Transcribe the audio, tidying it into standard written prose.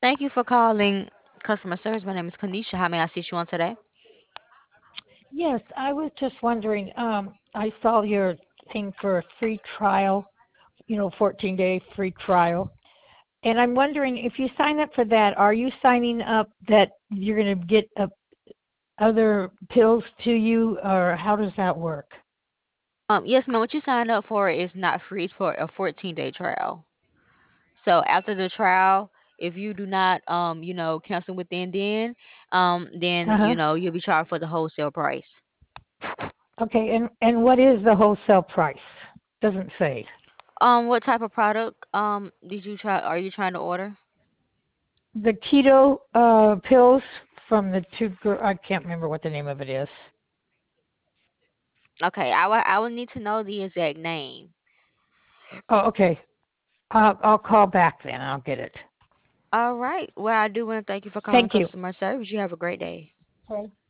Thank you for calling customer service. My name is Kanisha. How may I assist you on today? Yes, I was just wondering, I saw your thing for a free trial, 14-day free trial. And I'm wondering if you sign up for that, are you signing up that you're going to get other pills to you, or how does that work? Yes, ma'am. What you signed up for is not free. It's for a 14-day trial. So after the trial, if you do not, cancel within then Uh-huh. you'll be charged for the wholesale price. Okay, and what is the wholesale price? Doesn't say. What type of product did you try? Are you trying to order? The keto pills from the I can't remember what the name of it is. Okay, I will need to know the exact name. Oh, okay. I'll call back then. I'll get it. All right. Well, I do want to thank you for calling Thank you. customer service. You have a great day. Okay.